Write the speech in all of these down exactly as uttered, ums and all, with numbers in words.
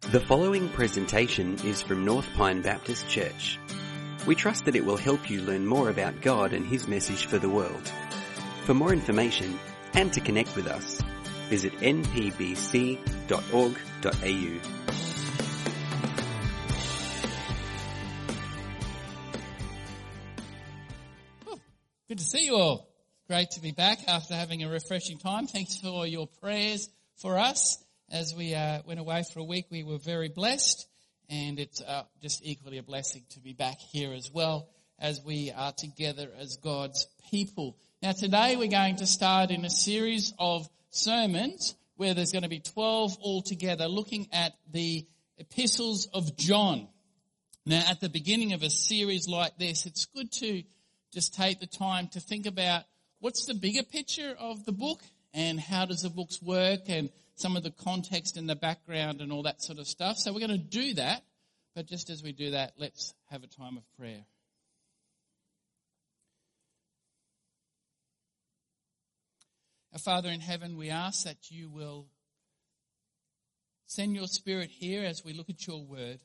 The following presentation is from North Pine Baptist Church. We trust that it will help you learn more about God and His message for the world. For more information and to connect with us, visit n p b c dot org dot a u. Good to see you all. Great to be back after having a refreshing time. Thanks for your prayers for us. As we uh, went away for a week, we were very blessed, and it's uh, just equally a blessing to be back here as well as we are together as God's people. Now today we're going to start in a series of sermons where there's going to be twelve altogether, looking at the epistles of John. Now at the beginning of a series like this, it's good to just take the time to think about what's the bigger picture of the book and how does the books work and some of the context and the background and all that sort of stuff. So we're going to do that, but just as we do that, let's have a time of prayer. Our Father in heaven, we ask that you will send your Spirit here as we look at your word,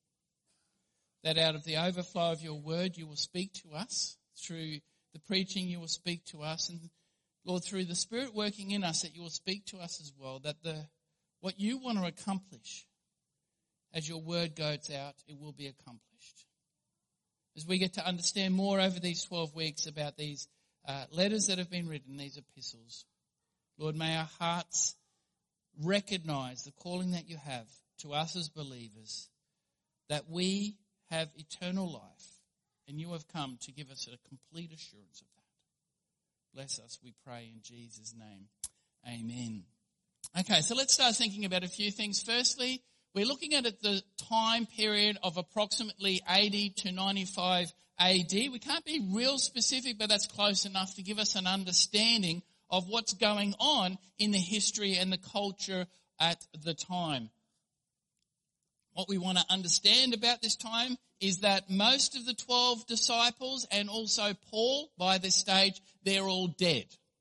that out of the overflow of your word you will speak to us. Through the preaching you will speak to us, and Lord, through the Spirit working in us, that you will speak to us as well, that the what you want to accomplish as your word goes out, it will be accomplished. As we get to understand more over these twelve weeks about these uh, letters that have been written, these epistles, Lord, may our hearts recognize the calling that you have to us as believers, that we have eternal life, and you have come to give us a complete assurance of that. Bless us, we pray in Jesus' name. Amen. Okay, so let's start thinking about a few things. Firstly, we're looking at it the time period of approximately eighty to ninety-five A D. We can't be real specific, but that's close enough to give us an understanding of what's going on in the history and the culture at the time. What we want to understand about this time is that most of the twelve disciples and also Paul, by this stage, they're all dead.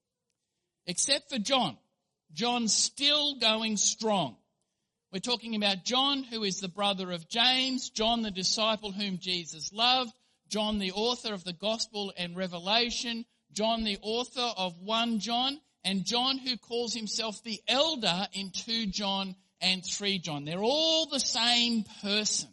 Except for John. John's still going strong. We're talking about John, who is the brother of James, John the disciple whom Jesus loved, John the author of the Gospel and Revelation, John the author of First John, and John who calls himself the elder in Second John and Third John. They're all the same person.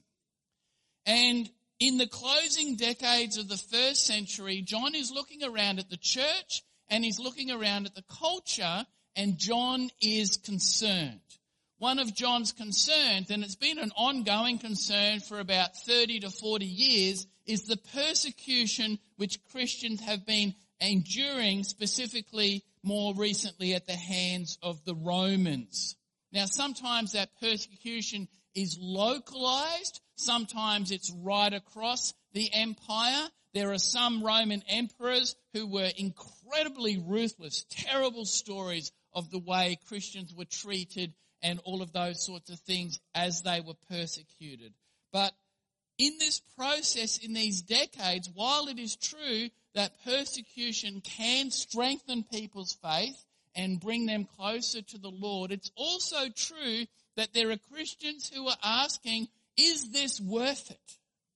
And in the closing decades of the first century, John is looking around at the church and he's looking around at the culture, and John is concerned. One of John's concerns, and it's been an ongoing concern for about thirty to forty years, is the persecution which Christians have been enduring, specifically more recently at the hands of the Romans. Now, sometimes that persecution is localized. Sometimes it's right across the empire. There are some Roman emperors who were incredibly ruthless, terrible stories of the way Christians were treated and all of those sorts of things as they were persecuted. But in this process, in these decades, while it is true that persecution can strengthen people's faith and bring them closer to the Lord, it's also true that there are Christians who are asking, is this worth it?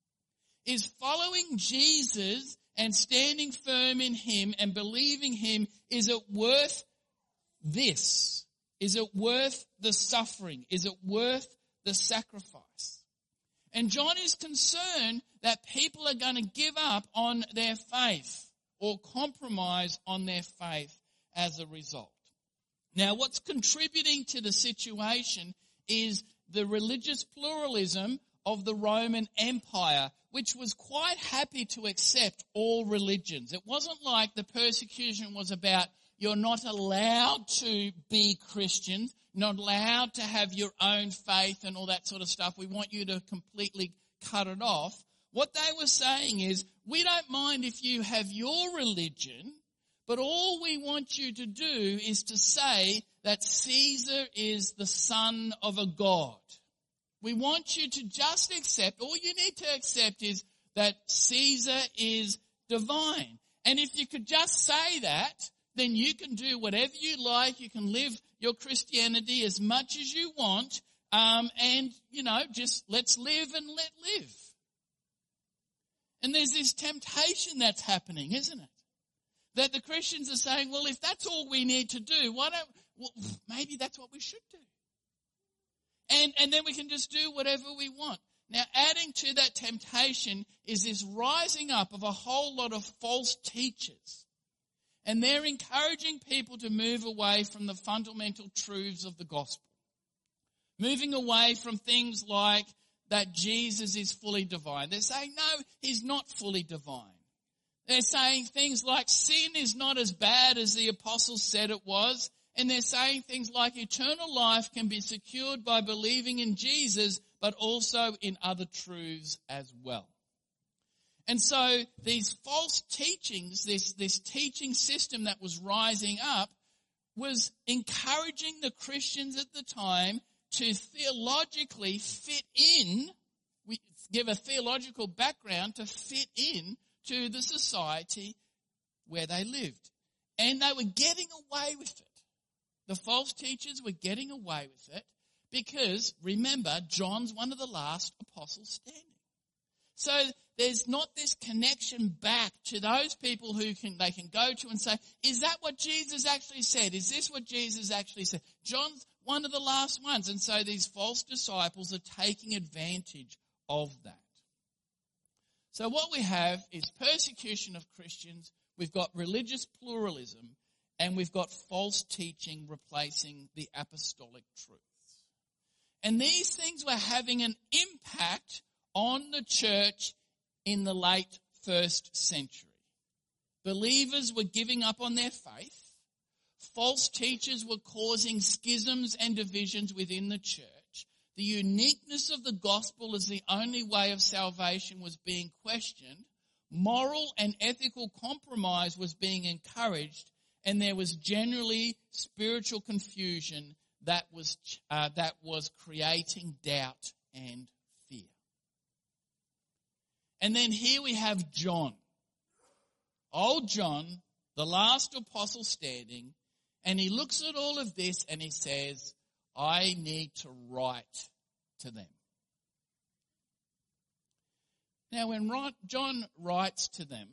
Is following Jesus and standing firm in Him and believing Him, is it worth this? Is it worth the suffering? Is it worth the sacrifice? And John is concerned that people are going to give up on their faith or compromise on their faith as a result. Now, what's contributing to the situation is the religious pluralism of the Roman Empire, which was quite happy to accept all religions. It wasn't like the persecution was about you're not allowed to be Christians, not allowed to have your own faith and all that sort of stuff. We want you to completely cut it off. What they were saying is, we don't mind if you have your religion, but all we want you to do is to say that Caesar is the son of a god. We want you to just accept, all you need to accept is that Caesar is divine. And if you could just say that, then you can do whatever you like. You can live your Christianity as much as you want, Um, and, you know, just let's live and let live. And there's this temptation that's happening, isn't it? That the Christians are saying, well, if that's all we need to do, why don't, well, maybe that's what we should do. And, and then we can just do whatever we want. Now, adding to that temptation is this rising up of a whole lot of false teachers. And they're encouraging people to move away from the fundamental truths of the gospel. Moving away from things like that Jesus is fully divine. They're saying, no, he's not fully divine. They're saying things like sin is not as bad as the apostles said it was. And they're saying things like eternal life can be secured by believing in Jesus, but also in other truths as well. And so these false teachings, this, this teaching system that was rising up, was encouraging the Christians at the time to theologically fit in, we give a theological background to fit in to the society where they lived. And they were getting away with it. The false teachers were getting away with it because, remember, John's one of the last apostles standing. So there's not this connection back to those people who can they can go to and say, is that what Jesus actually said? Is this what Jesus actually said? John's one of the last ones. And so these false disciples are taking advantage of that. So what we have is persecution of Christians. We've got religious pluralism. And we've got false teaching replacing the apostolic truths. And these things were having an impact on the church in the late first century. Believers were giving up on their faith. False teachers were causing schisms and divisions within the church. The uniqueness of the gospel as the only way of salvation was being questioned. Moral and ethical compromise was being encouraged. And there was generally spiritual confusion that was uh, that was creating doubt and fear. And then here we have John. Old John, the last apostle standing, and he looks at all of this and he says, I need to write to them. Now when John writes to them,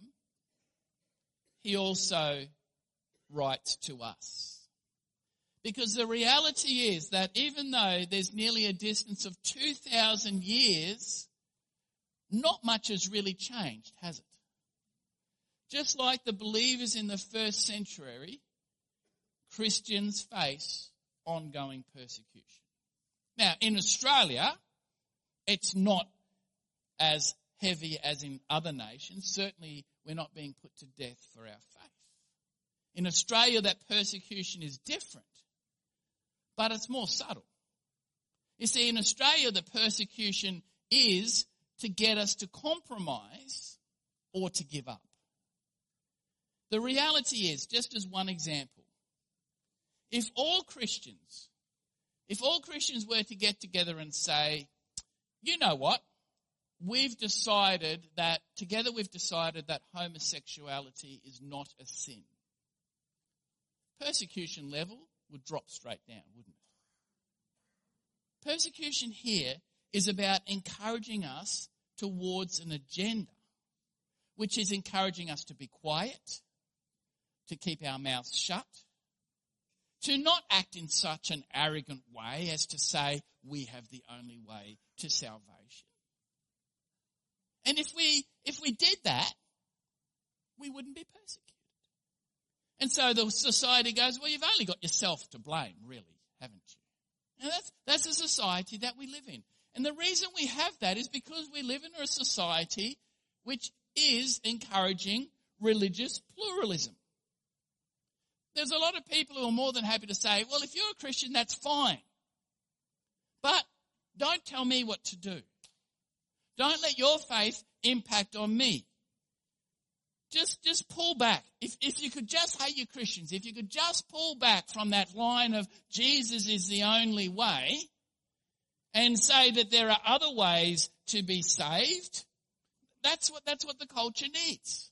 he also writes to us. Because the reality is that even though there's nearly a distance of two thousand years, not much has really changed, has it? Just like the believers in the first century, Christians face ongoing persecution. Now, in Australia, it's not as heavy as in other nations. Certainly, we're not being put to death for our faith. In Australia, that persecution is different, but it's more subtle. You see, in Australia, the persecution is to get us to compromise or to give up. The reality is, just as one example, if all Christians, if all Christians were to get together and say, you know what, we've decided that, together we've decided that homosexuality is not a sin. Persecution level would drop straight down, wouldn't it? Persecution here is about encouraging us towards an agenda, which is encouraging us to be quiet, to keep our mouths shut, to not act in such an arrogant way as to say we have the only way to salvation. And if we if we did that, we wouldn't be persecuted. And so the society goes, well, you've only got yourself to blame, really, haven't you? And that's, that's the society that we live in. And the reason we have that is because we live in a society which is encouraging religious pluralism. There's a lot of people who are more than happy to say, well, if you're a Christian, that's fine. But don't tell me what to do. Don't let your faith impact on me. Just, just pull back. If, if you could just hate your Christians, if you could just pull back from that line of Jesus is the only way and say that there are other ways to be saved, that's what, that's what the culture needs.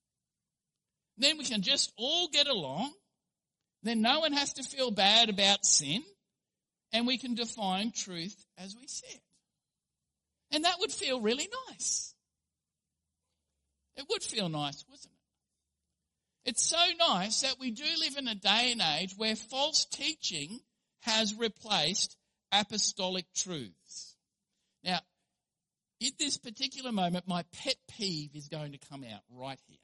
Then we can just all get along. Then no one has to feel bad about sin. and we can define truth as we see it. And that would feel really nice. It would feel nice, wouldn't it? It's so nice that we do live in a day and age where false teaching has replaced apostolic truths. Now, at this particular moment, my pet peeve is going to come out right here.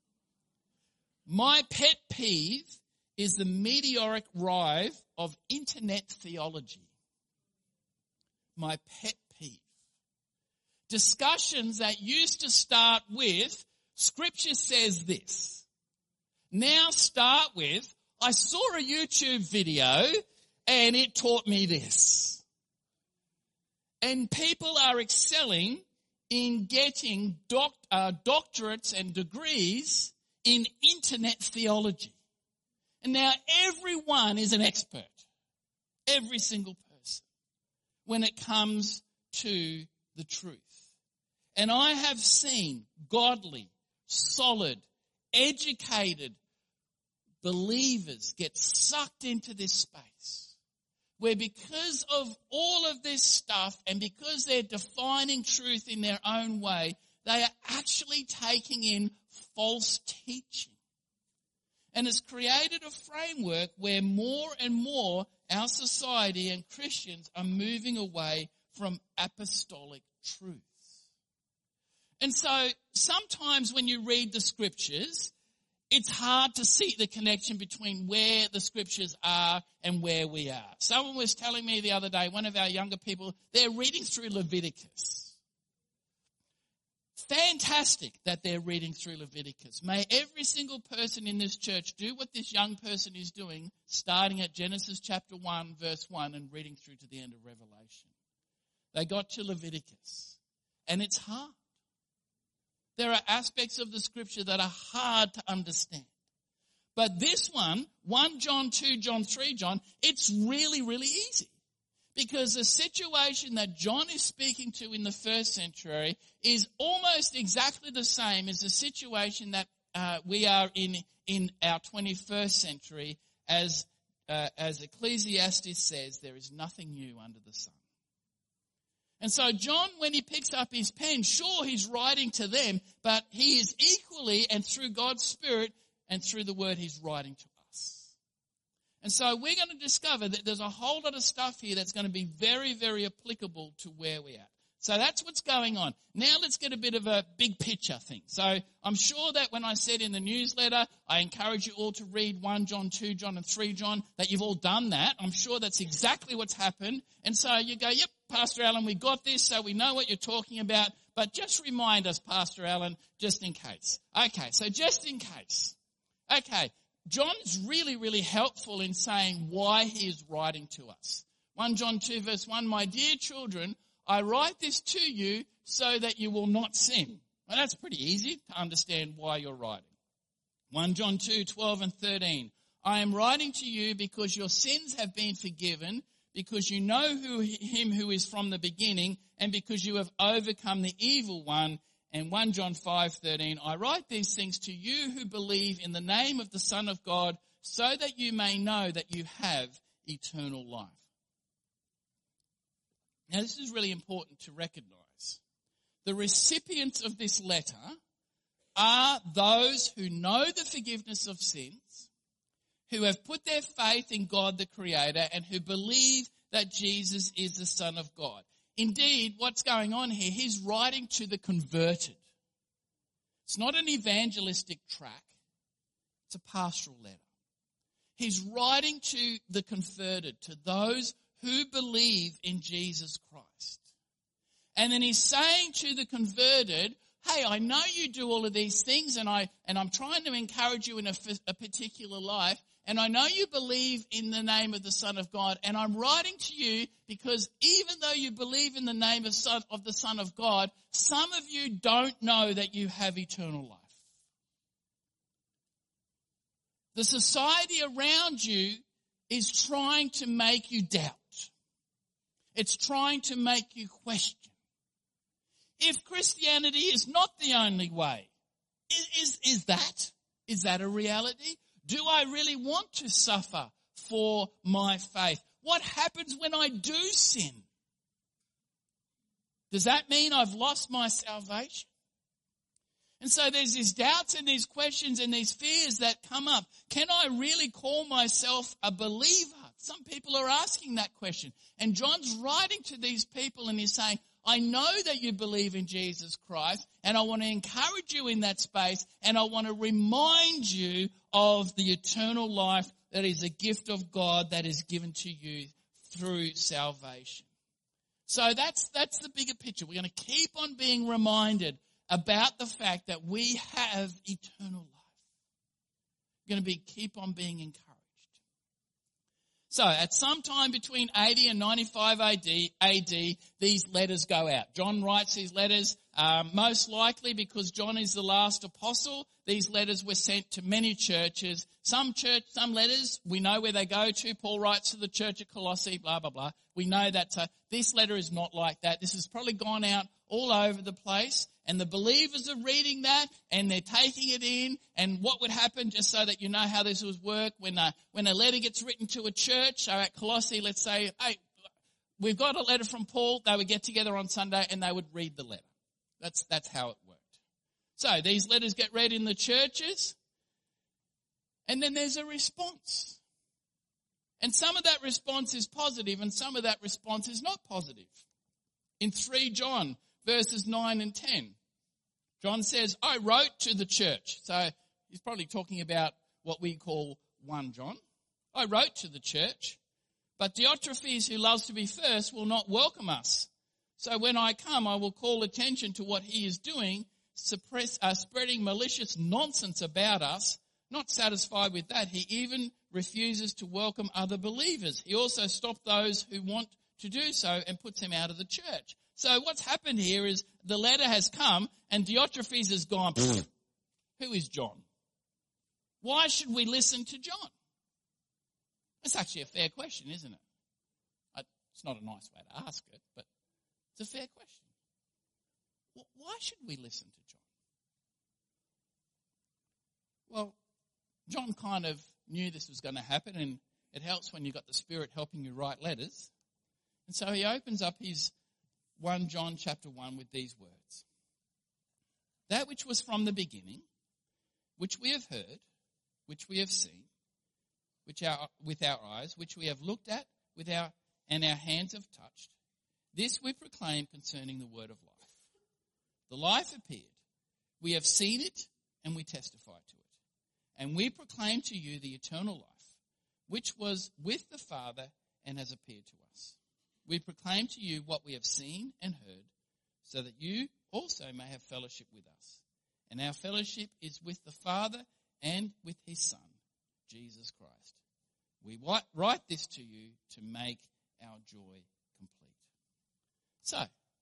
My pet peeve is the meteoric rise of internet theology. My pet peeve. Discussions that used to start with, Scripture says this. Now start with, I saw a YouTube video and it taught me this. And people are excelling in getting doc, uh, doctorates and degrees in internet theology. And now everyone is an expert. Every single person. When it comes to the truth. And I have seen godly, solid, educated believers get sucked into this space where because of all of this stuff and because they're defining truth in their own way, they are actually taking in false teaching. And it's created a framework where more and more our society and Christians are moving away from apostolic truth. And so sometimes when you read the Scriptures, it's hard to see the connection between where the Scriptures are and where we are. Someone was telling me the other day, one of our younger people, they're reading through Leviticus. Fantastic that they're reading through Leviticus. May every single person in this church do what this young person is doing, starting at Genesis chapter one, verse one, and reading through to the end of Revelation. They got to Leviticus, and it's hard. There are aspects of the Scripture that are hard to understand. But this one, First John, Second John, Third John, it's really, really easy. Because the situation that John is speaking to in the first century is almost exactly the same as the situation that uh, we are in in our twenty-first century. As, uh, as Ecclesiastes says, there is nothing new under the sun. And so John, when he picks up his pen, sure, he's writing to them, but he is equally, and through God's Spirit and through the Word, he's writing to us. And so we're going to discover that there's a whole lot of stuff here that's going to be very, very applicable to where we're at. So that's what's going on. Now let's get a bit of a big picture thing. So I'm sure that when I said in the newsletter, I encourage you all to read First John, Second John, and Third John, that you've all done that. I'm sure that's exactly what's happened. And so you go, yep, Pastor Alan, we got this, so we know what you're talking about. But just remind us, Pastor Alan, just in case. Okay, so just in case. Okay, John's really, really helpful in saying why he is writing to us. First John two, verse one, my dear children, I write this to you so that you will not sin. Well, that's pretty easy to understand why you're writing. First John two, twelve and thirteen. I am writing to you because your sins have been forgiven, because you know who him who is from the beginning, and because you have overcome the evil one. And First John five, thirteen. I write these things to you who believe in the name of the Son of God, so that you may know that you have eternal life. Now, this is really important to recognize. The recipients of this letter are those who know the forgiveness of sins, who have put their faith in God the Creator, and who believe that Jesus is the Son of God. Indeed, what's going on here, he's writing to the converted. It's not an evangelistic tract. It's a pastoral letter. He's writing to the converted, to those who believe in Jesus Christ. And then he's saying to the converted, hey, I know you do all of these things, and, I, and I'm trying to encourage you in a, a particular life, and I know you believe in the name of the Son of God, and I'm writing to you because even though you believe in the name of, son, of the Son of God, some of you don't know that you have eternal life. The society around you is trying to make you doubt. It's trying to make you question. If Christianity is not the only way, is, is, is that? Is that a reality? Do I really want to suffer for my faith? what happens when I do sin? Does that mean I've lost my salvation? And so there's these doubts and these questions and these fears that come up. Can I really call myself a believer? Some people are asking that question. And John's writing to these people and he's saying, I know that you believe in Jesus Christ, and I want to encourage you in that space, and I want to remind you of the eternal life that is a gift of God that is given to you through salvation. So that's that's the bigger picture. We're going to keep on being reminded about the fact that we have eternal life. We're going to be keep on being encouraged. So at some time between eighty and ninety-five A D, these letters go out. John writes these letters, um, most likely because John is the last apostle. These letters were sent to many churches. Some church, some letters, we know where they go to. Paul writes to the church at Colossae, blah, blah, blah. We know that. So this letter is not like that. This has probably gone out all over the place. And the believers are reading that and they're taking it in. And what would happen, just so that you know how this would work, when a, when a letter gets written to a church, so at Colossae, let's say, hey, we've got a letter from Paul. They would get together on Sunday and they would read the letter. That's, that's how it worked. So these letters get read in the churches. And then there's a response. And some of that response is positive and some of that response is not positive. In Three John, verses nine and ten, John says, I wrote to the church. So he's probably talking about what we call First John. I wrote to the church, but Diotrephes, who loves to be first, will not welcome us. So when I come, I will call attention to what he is doing, suppress, uh, spreading malicious nonsense about us. Not satisfied with that, he even refuses to welcome other believers. He also stopped those who want to do so and puts them out of the church. So what's happened here is the letter has come and Diotrephes has gone, who is John? Why should we listen to John? That's actually a fair question, isn't it? It's not a nice way to ask it, but it's a fair question. Why should we listen to John? Well, John kind of knew this was going to happen, and it helps when you've got the Spirit helping you write letters. And so he opens up his First John chapter one with these words. That which was from the beginning, which we have heard, which we have seen, which our, with our eyes, which we have looked at with our, and our hands have touched, this we proclaim concerning the word of life. The life appeared. We have seen it and we testify to it. And we proclaim to you the eternal life, which was with the Father and has appeared to us. We proclaim to you what we have seen and heard, so that you also may have fellowship with us. And our fellowship is with the Father and with his Son, Jesus Christ. We write this to you to make our joy complete. So,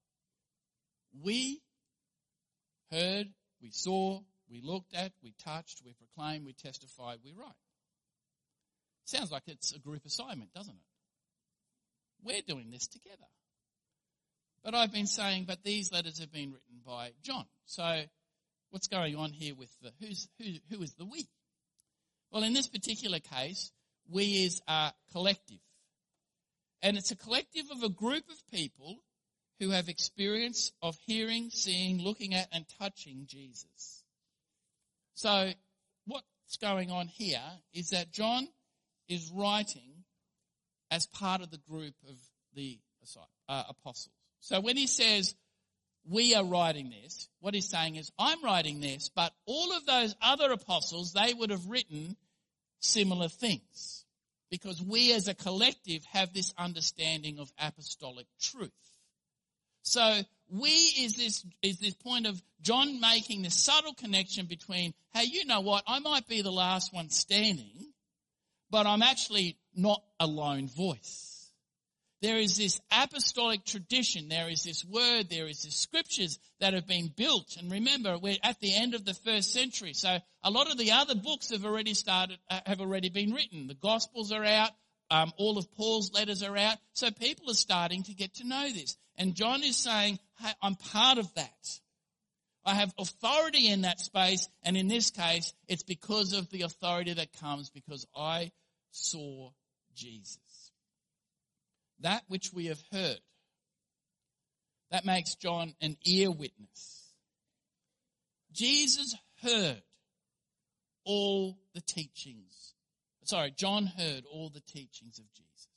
we heard, we saw, we looked at, we touched, we proclaimed, we testified, we write. Sounds like it's a group assignment, doesn't it? We're doing this together. But I've been saying, but these letters have been written by John. So what's going on here with the, who's, who, who is the we? Well, in this particular case, we is a collective. And it's a collective of a group of people who have experience of hearing, seeing, looking at, and touching Jesus. So what's going on here is that John is writing as part of the group of the uh, apostles. So when he says, we are writing this, what he's saying is, I'm writing this, but all of those other apostles, they would have written similar things. Because we as a collective have this understanding of apostolic truth. So we is this is this point of John making this subtle connection between, hey, you know what, I might be the last one standing, but I'm actually not a lone voice. There is this apostolic tradition, there is this word, there is this scriptures that have been built. And remember, we're at the end of the first century, so a lot of the other books have already started, have already been written. The Gospels are out, um, all of Paul's letters are out, so people are starting to get to know this. And John is saying, hey, I'm part of that. I have authority in that space, and in this case, it's because of the authority that comes because I saw Jesus. that which we have heard. That makes John an ear witness. Jesus heard all the teachings. Sorry, John heard all the teachings of Jesus.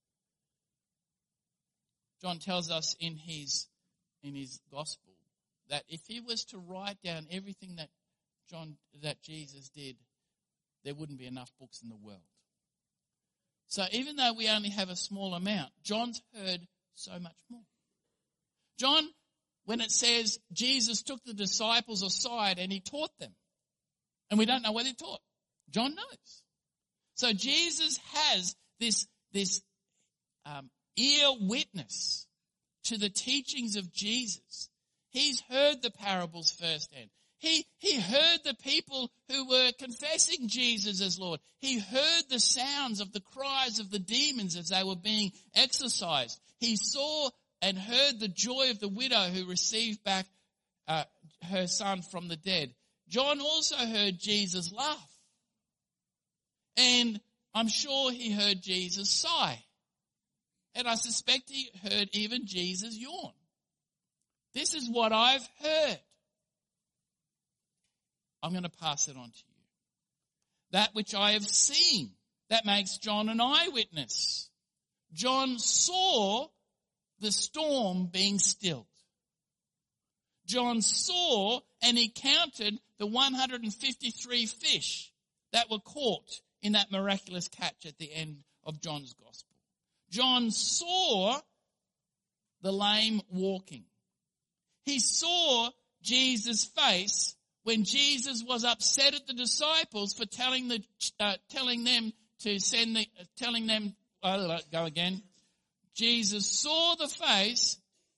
John tells us in his, in his gospel that if he was to write down everything that John, that Jesus did, there wouldn't be enough books in the world. So even though we only have a small amount, John's heard so much more. John, when it says Jesus took the disciples aside and he taught them, and we don't know what he taught, John knows. So Jesus has this, this um, ear witness to the teachings of Jesus. He's heard the parables firsthand. He, he heard the people who were confessing Jesus as Lord. He heard the sounds of the cries of the demons as they were being exorcised. He saw and heard the joy of the widow who received back uh, her son from the dead. John also heard Jesus laugh. And I'm sure he heard Jesus sigh. And I suspect he heard even Jesus yawn. This is what I've heard. I'm going to pass it on to you. That which I have seen, that makes John an eyewitness. John saw the storm being stilled. John saw and he counted the one hundred fifty-three fish that were caught in that miraculous catch at the end of John's gospel. John saw the lame walking. He saw Jesus' face when Jesus was upset at the disciples for telling the uh, telling them to send the uh, telling them uh, go again. Jesus saw the face.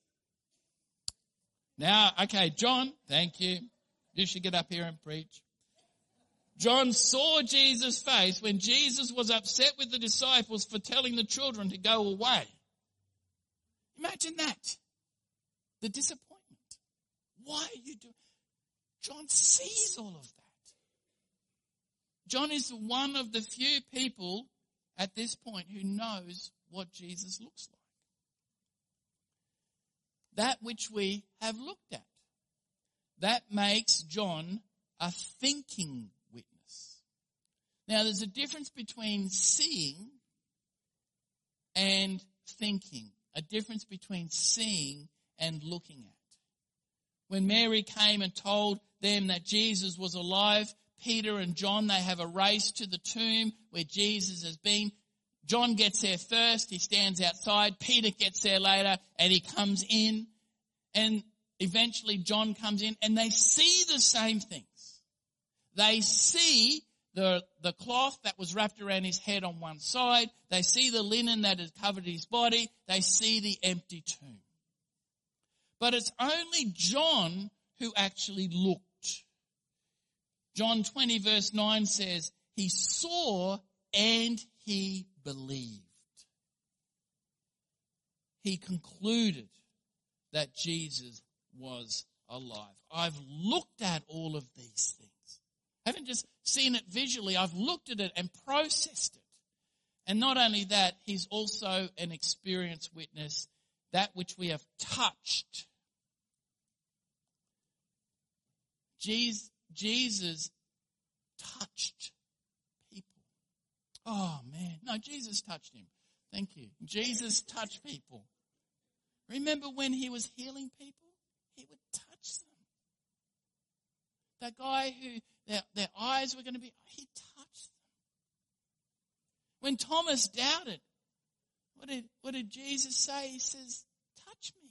Now, okay, John, thank you. You should get up here and preach. John saw Jesus' face when Jesus was upset with the disciples for telling the children to go away. Imagine that. The disappointment. Why are you doing? John sees all of that. John is one of the few people at this point who knows what Jesus looks like. That which we have looked at. That makes John a thinking witness. Now, there's a difference between seeing and thinking. A difference between seeing and looking at. When Mary came and told them that Jesus was alive, Peter and John, they have a race to the tomb where Jesus has been. John gets there first. He stands outside. Peter gets there later and he comes in. And eventually John comes in and they see the same things. They see the, the cloth that was wrapped around his head on one side. They see the linen that had covered his body. They see the empty tomb. But it's only John who actually looked. John twenty verse nine says, he saw and he believed. He concluded that Jesus was alive. I've looked at all of these things. I haven't just seen it visually. I've looked at it and processed it. And not only that, he's also an experienced witness, that which we have touched. Jesus, Jesus touched people. Oh, man. No, Jesus touched him. Thank you. Jesus touched people. Remember when he was healing people? He would touch them. That guy who their, their eyes were going to be, he touched them. When Thomas doubted, what did, what did Jesus say? He says, touch me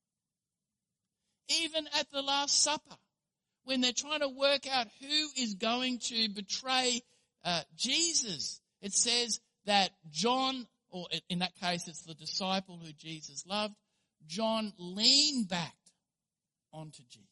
here. Even at the Last Supper, when they're trying to work out who is going to betray uh, Jesus, it says that John, or in that case it's the disciple who Jesus loved, John leaned back onto Jesus.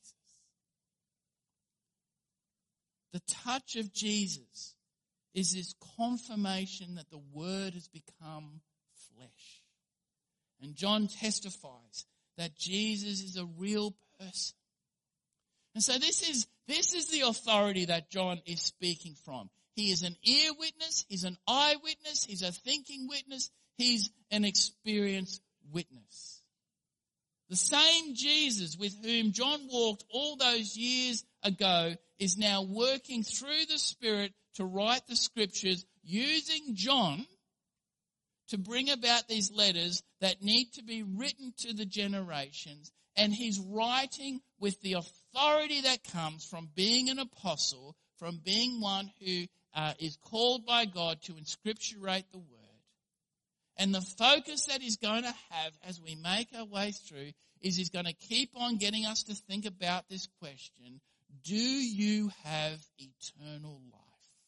The touch of Jesus is this confirmation that the Word has become flesh. And John testifies that Jesus is a real person. And so this is, this is the authority that John is speaking from. He is an ear witness, he's an eye witness, he's a thinking witness, He's an experienced witness. The same Jesus with whom John walked all those years ago is now working through the Spirit to write the Scriptures, using John to bring about these letters that need to be written to the generations. And he's writing with the authority that comes from being an apostle, from being one who uh, is called by God to inscripturate the word. And the focus that he's going to have as we make our way through is he's going to keep on getting us to think about this question: do you have eternal life?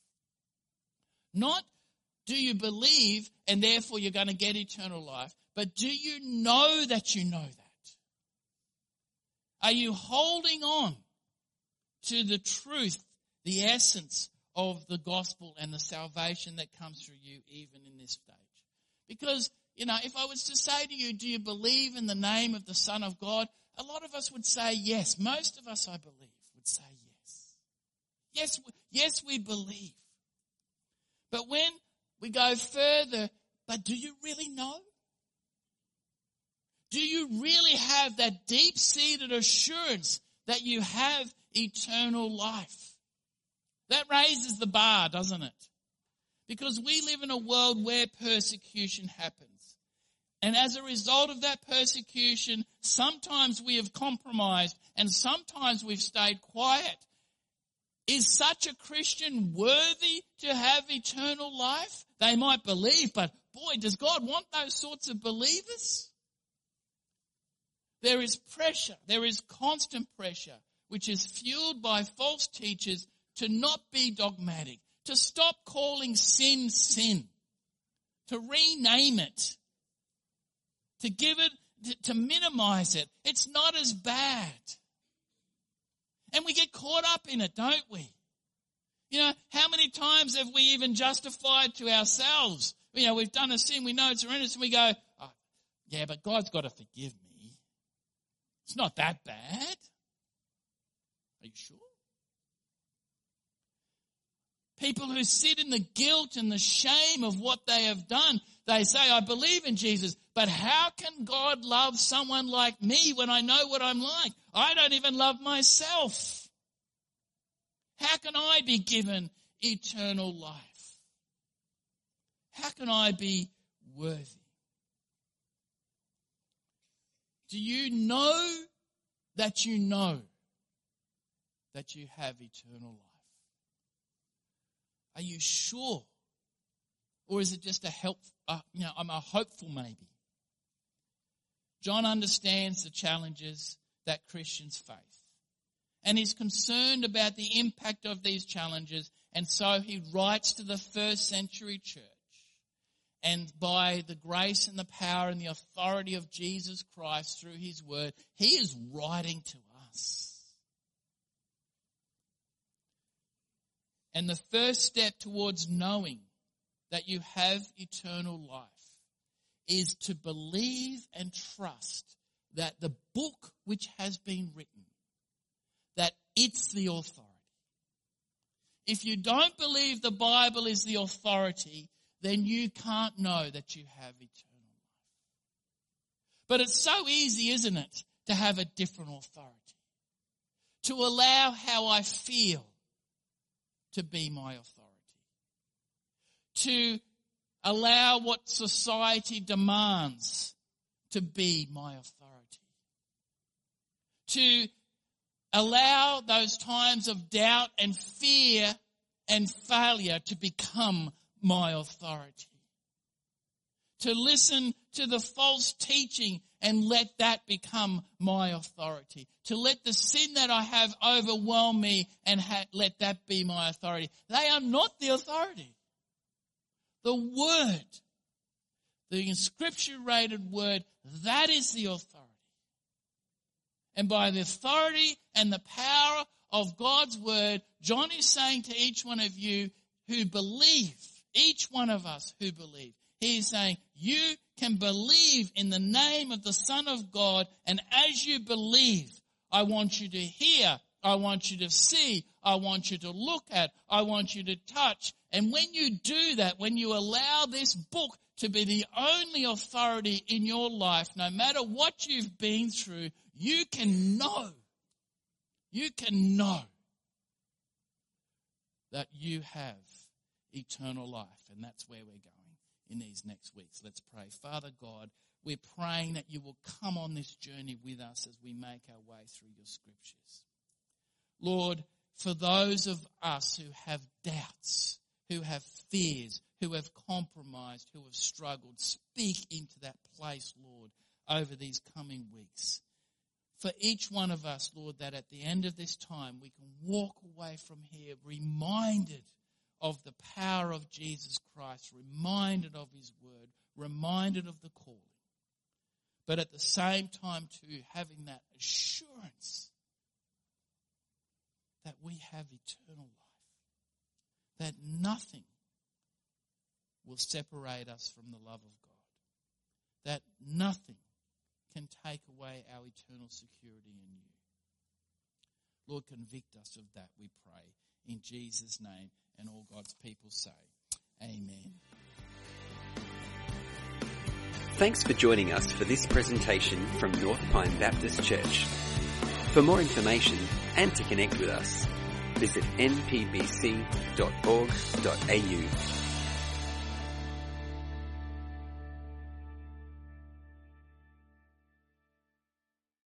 Not do you believe and therefore you're going to get eternal life, but do you know that you know that? Are you holding on to the truth, the essence of the gospel and the salvation that comes through you even in this stage? Because, you know, if I was to say to you, do you believe in the name of the Son of God? A lot of us would say yes. Most of us, I believe, would say yes. Yes, yes, we believe. But when we go further, but do you really know? Do you really have that deep-seated assurance that you have eternal life? That raises the bar, doesn't it? Because we live in a world where persecution happens. And as a result of that persecution, sometimes we have compromised and sometimes we've stayed quiet. Is such a Christian worthy to have eternal life? They might believe, but boy, does God want those sorts of believers? There is pressure, there is constant pressure, which is fueled by false teachers to not be dogmatic, to stop calling sin sin, to rename it, to give it, to, to minimize it. It's not as bad. And we get caught up in it, don't we? You know, how many times have we even justified to ourselves? You know, we've done a sin, we know it's horrendous, and we go, oh, yeah, but God's got to forgive me. It's not that bad. Are you sure? People who sit in the guilt and the shame of what they have done, they say, I believe in Jesus, but how can God love someone like me when I know what I'm like? I don't even love myself. How can I be given eternal life? How can I be worthy? Do you know that you know that you have eternal life? Are you sure? Or is it just a help, uh, you know, I'm a hopeful maybe? John understands the challenges that Christians face. And he's concerned about the impact of these challenges. And so he writes to the first century church. And by the grace and the power and the authority of Jesus Christ through his word, he is writing to us. And the first step towards knowing that you have eternal life is to believe and trust that the book which has been written, that it's the authority. If you don't believe the Bible is the authority, then you can't know that you have eternal life. But it's so easy, isn't it, to have a different authority, to allow how I feel to be my authority, to allow what society demands to be my authority, to allow those times of doubt and fear and failure to become my authority, to listen to the false teaching and let that become my authority, to let the sin that I have overwhelm me and ha- let that be my authority. They are not the authority. The word, the inscripturated word, that is the authority. And by the authority and the power of God's word, John is saying to each one of you who believe, each one of us who believe, he is saying, you can believe in the name of the Son of God, and as you believe, I want you to hear, I want you to see, I want you to look at, I want you to touch. And when you do that, when you allow this book to be the only authority in your life. No matter what you've been through, you can know, you can know that you have eternal life. And that's where we're going in these next weeks. Let's pray. Father God, we're praying that you will come on this journey with us as we make our way through your scriptures. Lord, for those of us who have doubts, who have fears, who have compromised, who have struggled, speak into that place, Lord, over these coming weeks. For each one of us, Lord, that at the end of this time we can walk away from here reminded of the power of Jesus Christ, reminded of his word, reminded of the calling. But at the same time too, having that assurance that we have eternal life, that nothing will separate us from the love of God, that nothing can take away our eternal security in you. Lord, convict us of that, we pray, in Jesus' name, and all God's people say, amen. Thanks for joining us for this presentation from North Pine Baptist Church. For more information and to connect with us, visit n p b c dot org dot a u.